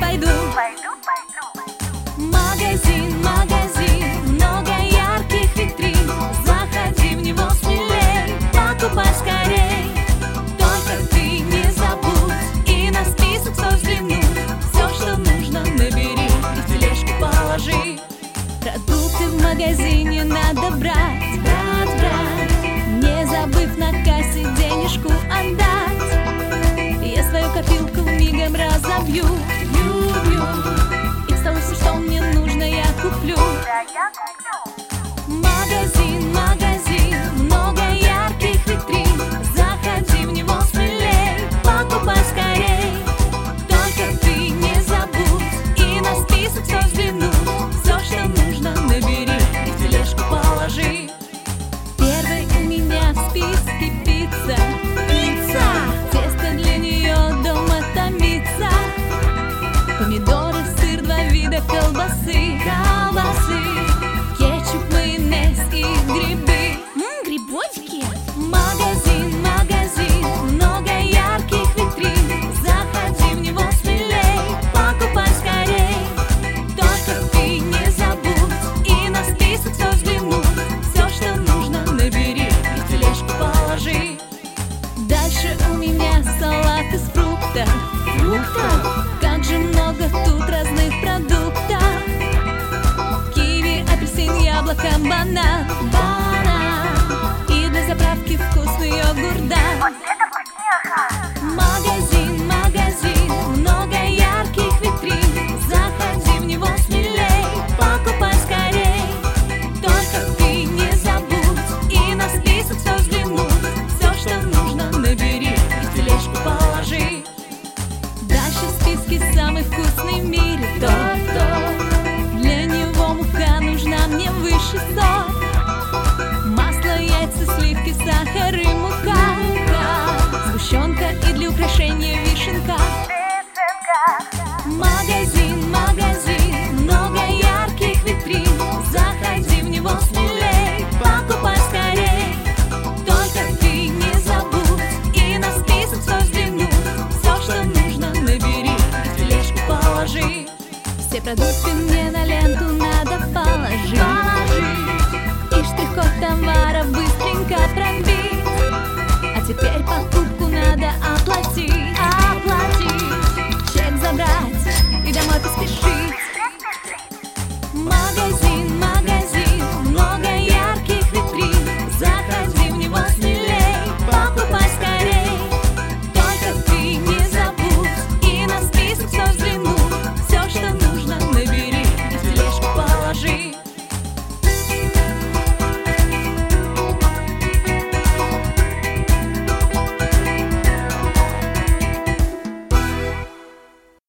пойду. Магазин, магазин, много ярких витрин. Заходи в него смелей, покупай скорей. Только ты не забудь и на список свой взглянуть. Все, что нужно, набери и в тележку положи. Продукты в магазине надо брать, брать, не забыв на кассе денежку отдать. Я свою копилку мигом разобью, и в столу все, что мне нужно, я куплю. Магазин, магазин, много ярких витрин. Заходи в него смелей, покупай скорей. Только ты не забудь и на список все взглянуть. Все, что нужно, набери и в тележку положи. Первый у меня в списке пицца. Тесто для нее дома томится. Помидоры, сыр, два вида колбасы. Кетчуп, майонез и грибы. Грибочки. Магазин, магазин, много ярких витрин. Заходи в него смелей, покупай скорей. Только ты не забудь и на список все взглянуть. Все, что нужно, набери и в тележку положи. Дальше у меня салат из фруктов. Как же много тут разных продуктов. Киви, апельсин, яблоко, банан. И для заправки вкусный йогурт, да. Магазин, магазин, много ярких витрин. Заходи в него смелей, покупай скорей. Только ты не забудь и на список все взглянуть. Все, что нужно, набери и в тележку положи. Дальше в списке самый вкусный в мире торт. Для него мука нужна мне высший сорт.